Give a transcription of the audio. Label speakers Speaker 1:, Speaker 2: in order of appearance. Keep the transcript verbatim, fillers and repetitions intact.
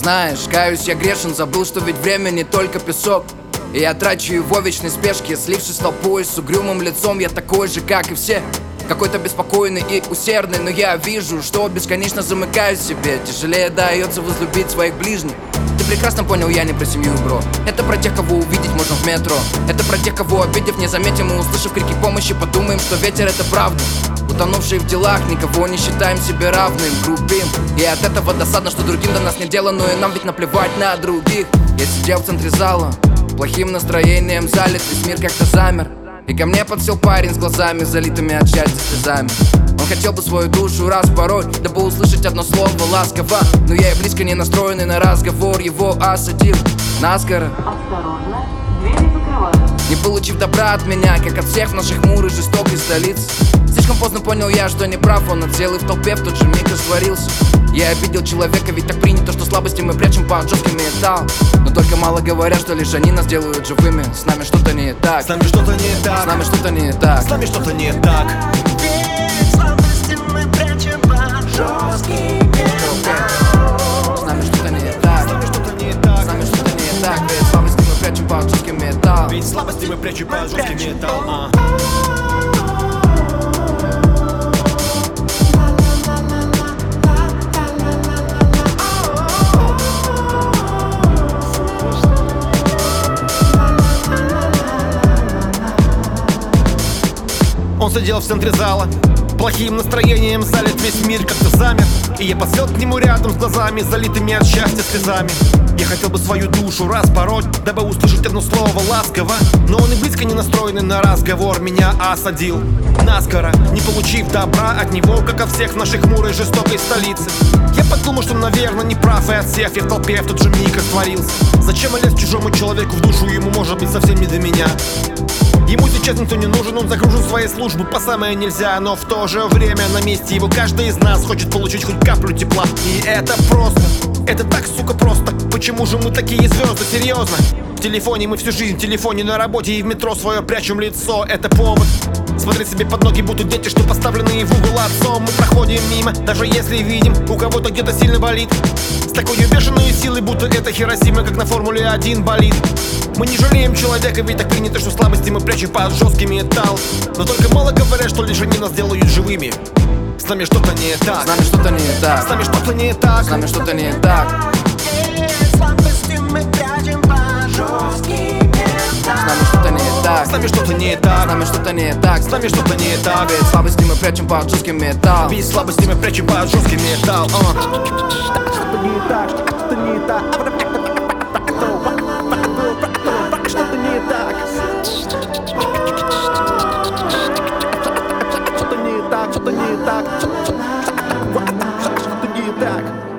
Speaker 1: Знаешь, каюсь, я грешен, забыл, что ведь время не только песок. И я трачу его в вечной спешке, слившись с толпой, с угрюмым лицом. Я такой же, как и все, какой-то беспокойный и усердный. Но я вижу, что бесконечно замыкаюсь в себе. Тяжелее дается возлюбить своих ближних. Ты прекрасно понял, я не про семью, бро. Это про тех, кого увидеть можно в метро. Это про тех, кого обидев, не заметим и услышав крики помощи, подумаем, что ветер — это правда. Утонувшие в делах, никого не считаем себе равным, грубим. И от этого досадно, что другим до нас не дело, но и нам ведь наплевать на других. Я сидел в центре зала, плохим настроением залит, весь мир как-то замер. И ко мне подсел парень с глазами, залитыми от счастья слезами. Он хотел бы свою душу распороть, дабы услышать одно слово ласково. Но я и близко не настроенный на разговор, его осадил наскоро.
Speaker 2: Осторожно, двери закрываются.
Speaker 1: Не получив добра от меня, как от всех в нашей хмурой жестокой столице. Слишком поздно понял я, что не прав, он отсел и в толпе в тот же миг растворился. Я обидел человека, ведь так принято, что слабости мы прячем под жесткий металл. Но только мало говорят, что лишь они нас делают живыми. С нами что-то не так.
Speaker 3: С нами что-то не так.
Speaker 1: С нами что-то не так.
Speaker 3: С нами что-то не так.
Speaker 4: Ведь слабости мы прячем под жесткий металл.
Speaker 1: С нами что-то не так.
Speaker 3: С нами что-то не так.
Speaker 1: С нами что-то не так. Ведь слабости мы прячем под жесткий металл.
Speaker 3: Ведь слабости мы прячем под жесткий металл. а. Он сидел в центре зала, плохим настроением залит весь мир, как-то замер. И я подсел к нему рядом с глазами, залитыми от счастья слезами. Я хотел бы свою душу распороть, дабы услышать одно слово ласково. Но он и близко не настроенный на разговор меня осадил наскоро, не получив добра от него, как от всех в нашей хмурой жестокой столице. Я подумал, что, наверное, не прав, и отсев я в толпе в тот же миг растворился. Зачем я лез чужому человеку в душу, ему может быть совсем не до меня. Ему сейчас никто не нужен, он загружен своей службы по самое нельзя. Но в то же время на месте его каждый из нас хочет получить хоть каплю тепла. И это просто, это так, сука, просто. Почему же мы такие звезды, серьезно? В телефоне мы всю жизнь, в телефоне, на работе и в метро свое прячем лицо. Это повод смотреть себе под ноги, будто дети, что поставленные в угол отцом. Мы проходим мимо, даже если видим, у кого-то где-то сильно болит. С такой бешеной силой, будто это Хиросима, как на Формуле один болит. Мы не жалеем человека, ведь так принято, что слабости мы прячем под жесткий металл. Но только мало говорят, что лишь они нас делают живыми. С нами что-то не так.
Speaker 1: С нами что-то не так.
Speaker 3: С нами что-то не так.
Speaker 1: С нами что-то не так.
Speaker 4: Ведь слабости мы прячем под жесткий металл.
Speaker 1: С нами что-то не так.
Speaker 3: С нами что-то не
Speaker 1: С
Speaker 3: так.
Speaker 1: нами что-то не так.
Speaker 3: С нами что-то не так.
Speaker 1: Ведь слабости мы прячем под жесткий металл.
Speaker 3: Ведь слабости мы прячем под жесткий металл. а.
Speaker 5: Что-то не так, что-то не так. Что-то не так. Что-то не так, что-то не так. Что-то не так.